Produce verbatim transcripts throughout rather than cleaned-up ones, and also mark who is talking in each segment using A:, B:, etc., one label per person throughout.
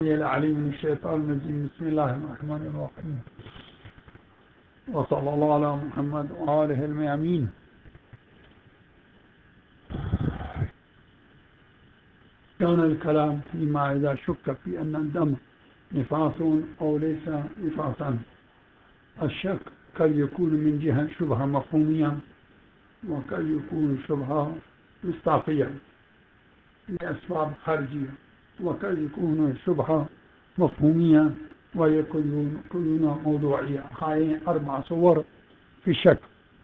A: العليم من الشيطان الرجيم. بسم الله الرحمن الرحيم، وصلى الله على محمد وآله الميامين. كان الكلام فيما إذا شك في أن الدم نفاس أو ليس نفاسا. الشك قد يكون من جهة شبهة مفهومية، وقد يكون شبهة مصطلحية لأسباب خارجية، وقد يكون شبهة مفهومية ويكون كلنا موضوعية. هاي أربع صور في الشك.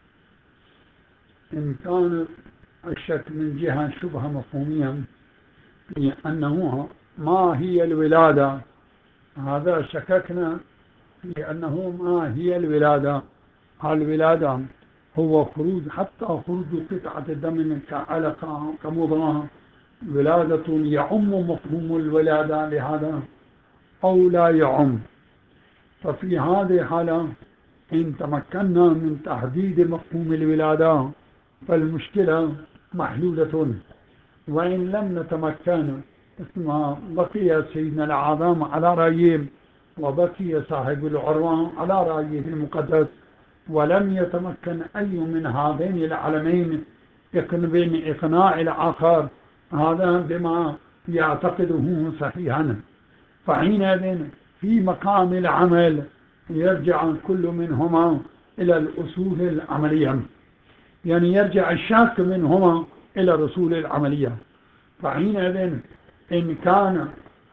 A: إن كان الشك من جهة شبهة مفهومية في أنه ما هي الولادة، هذا شككنا في أنه ما هي الولادة. الولادة هو خروج، حتى خروج قطعة الدم كعلقة كمضغة، ولادة يعم مفهوم الولادة لهذا أو لا يعم. ففي هذه الحالة إن تمكنا من تحديد مفهوم الولادة فالمشكلة محلولة، وإن لم نتمكن اسمها بقي سيدنا الأعظم على رأيه، وبقي صاحب العروة على رأيه المقدس، ولم يتمكن أي من هذين العلمين من إقناع الآخر هذا بما يعتقده صحيحا. فحينئذ في مقام العمل يرجع كل منهما إلى الأصول العملية، يعني يرجع الشك منهما إلى الأصول العملية. فحينئذ إن كان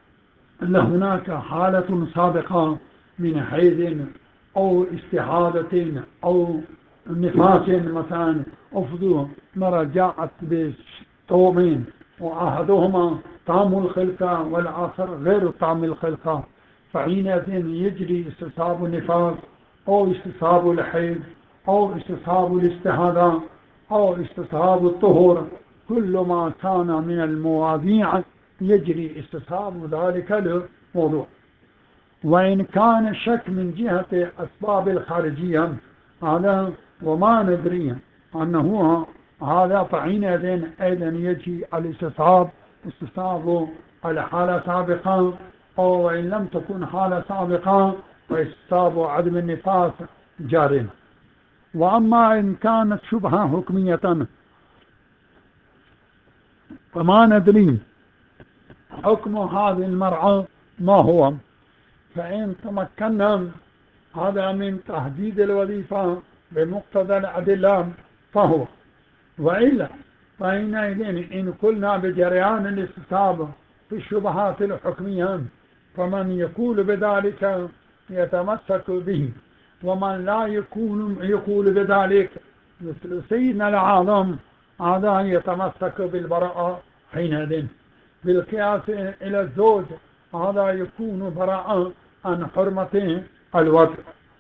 A: هناك حالة سابقة من حيض أو استحاضة أو نفاس مثلا، أفضل مرة جاءت بطومين وأحدهما طعم الخلقة والآخر غير طعم الخلقة، فحينئذ يجري استصحاب النفاس أو استصحاب الحيض أو استصحاب الاستحاضة أو استصحاب الطهور. كل ما كان من المواضيع يجري استصحاب ذلك الموضوع. وإن كان الشك من جهة أسباب الخارجية هذا وما ندري أنه هذا، فحينئذ أيضا يجي الاستصحاب، استصحاب الحالة سابقا، أو إن لم تكن حالة سابقا فاستصحاب عدم النفاس جار. وأما إن كانت شبهة حكمية فما ندري حكم هذه المرأة ما هو، فإن تمكنا هذا من تحديد الوظيفة بمقتضى الأدلة فهو، وإلا فإنئذ إن قلنا بجريان الاستصحاب في الشبهات الحكمية فمن يقول بذلك يتمسك به، ومن لا يكون يقول بذلك مثل سيدنا الأعظم هذا يتمسك بالبراءة. حينئذ بالقياس إلى الزوج هذا يكون براءة عن حرمة الوضع.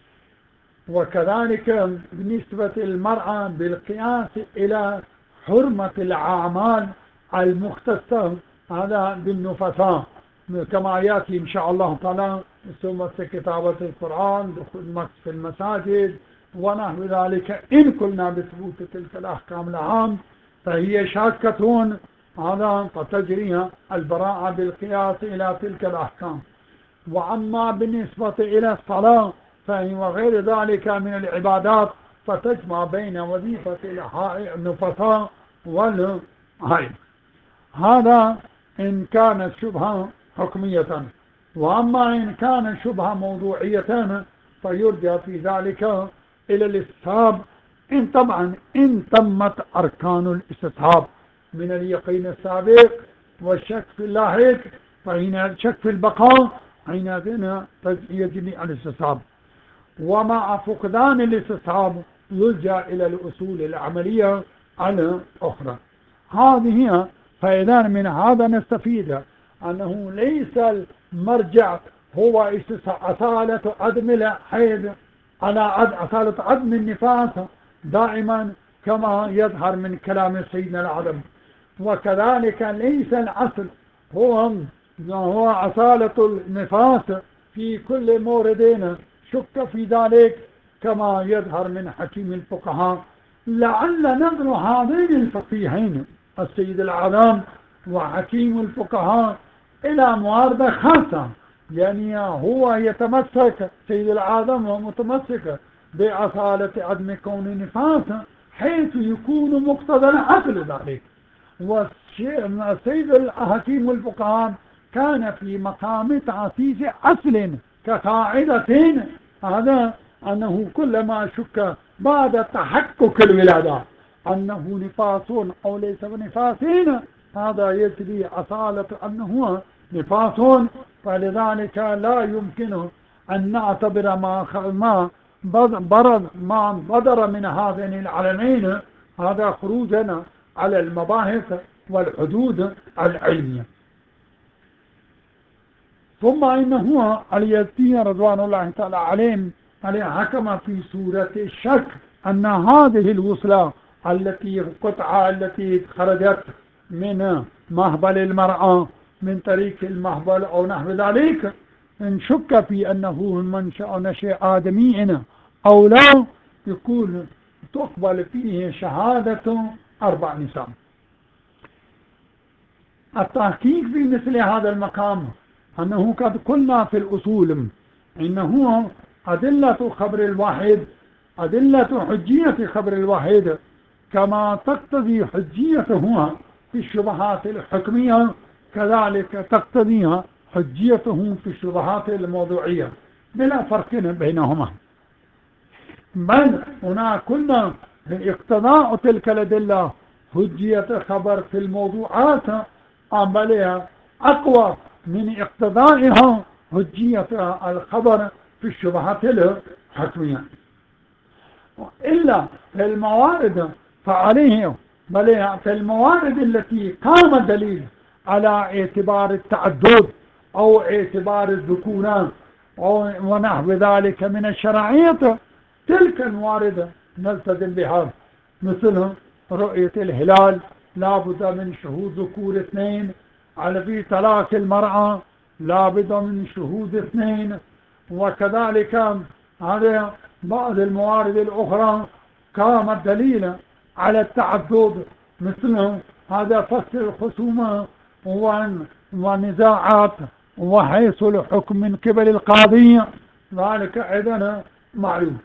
A: وكذلك بالنسبة للمرأة بالقياس إلى حرمة الأعمال المختصة هذا بالنفساء، كما يأتي إن شاء الله تعالى ثم في كتابة القرآن، دخول في المساجد ونحو ذلك. إن كنا بثبوت تلك الأحكام العام فهي شاكة هذا، فتجري البراءة بالقياس إلى تلك الأحكام. وأما بالنسبة إلى الصلاة فهي وغير ذلك من العبادات فتجمع بين وظيفة النفساء والحيض. هذا إن كانت شبهة حكمية. وأما إن كان شبهة موضوعية فيرجع في ذلك إلى الاستصحاب، إن طبعا إن تمت أركان الاستصحاب من اليقين السابق والشك في اللاحق، فهنا الشك في البقاء حينئذ يجري الاستصحاب. ومع فقدان الاستصحاب يلجأ إلى الأصول العملية الأخرى. هذه فإذا من هذا نستفيد أنه ليس المرجع هو أصالة عدم الحيض على أصالة عدم النفاس دائما كما يظهر من كلام سيدنا العظم، وكذلك ليس الأصل هو هو أصالة النفاس في كل موردين، شك في ذلك كما يظهر من حكيم الفقهاء. لعل نظر هذين الفقيهين السيد العظام وحكيم الفقهاء إلى مواردة خاصة، يعني هو يتمسك سيد العالم ومتمسك بأصالة عدم كون نفاسا حيث يكون مقتضى العقل ذلك. والسيد الحكيم الفقهاء كان في مقام تعسيس أصل كقاعدة هذا أنه كلما شك بعد تحقق الولادة أنه نفاس أو ليس بنفاس هذا يجري أصالة أنه نفاس، فلذلك لا يمكن أن نعتبر ما ما برد ما بدر من هذين العلمين هذا خروجنا على المباحث والحدود العلمية. ثم إنه اليزيدي رضوان الله تعالى عليهم عليه حكم في سورة الشك أن هذه الوصلة التي القطعة التي خرجت من مهبل المرأة من طريق المهبل أو نحو ذلك إن شك في أنه منشأ نشأ آدمي أو لا يكون تقبل فيه شهادة أربع نساء. التحقيق في مثل هذا المقام أنه قد قلنا في الأصول إنه أدلة خبر الواحد أدلة حجية خبر الواحد كما تقتضي حجيته في الشبهات الحكمية كذلك تقتضيها حجيته في الشبهات الموضوعية بلا فرق بينهما، بل هنا كنا اقتضاء تلك الأدلة حجية خبر في الموضوعات عملها أقوى من اقتضائها حجية الخبر في الشبهات الحكمية. إلا في الموارد فعليه بل في الموارد التي قام الدليل على اعتبار التعدد أو اعتبار الذكوران ونحو ذلك من الشرعية تلك الموارد نلتزم بها، مثل رؤية الهلال لا بد من شهود ذكور اثنين، على في طلاق المرأة لا بد من شهود اثنين، وكذلك هذه بعض الموارد الأخرى قام الدليل على التعدد مثل هذا فصل الخصومة والنزاعات وحيث الحكم من قبل القاضي ذلك أيضا معلوم.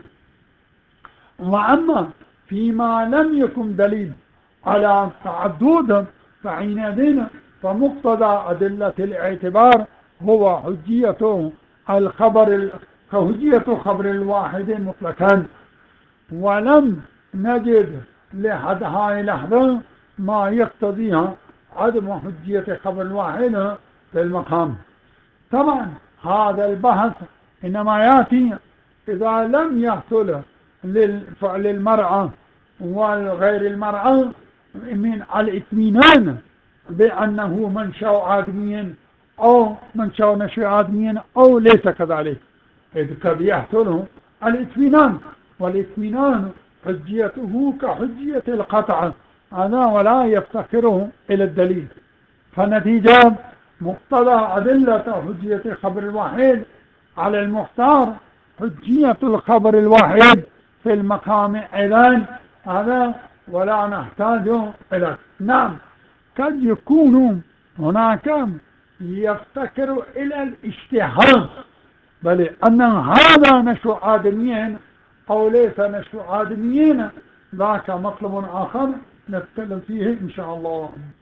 A: وأما فيما لم يكن دليل على تعدد فحينئذ فمقتضى أدلة الاعتبار هو حجية الخبر كحجية خبر الواحد مطلقا، ولم نجد لحد هاي لحظة ما يقتضيها عدم حجية خبر الواحد في المقام. طبعا هذا البحث إنما يأتي إذا لم يحصل للمرأة والغير المرأة من الاطمئنان بأنه منشأ آدمي أو منشأ نشأ آدمي أو ليس كذلك، إذ قد يحصل الاطمئنان، والاطمئنان حجيته كحجية القطع هذا ولا يفتقره إلى الدليل. فنتيجة مقتضى أدلة حجية خبر الواحد على المختار حجية الخبر الواحد في المقام أيضا هذا ولا نحتاج إلى. نعم قد يكون هناك يفتكر إلى الاجتهاد بل أن هذا نشأ آدميين أو ليس نشأ آدميين ذاك مطلب آخر نتكلم فيه إن شاء الله.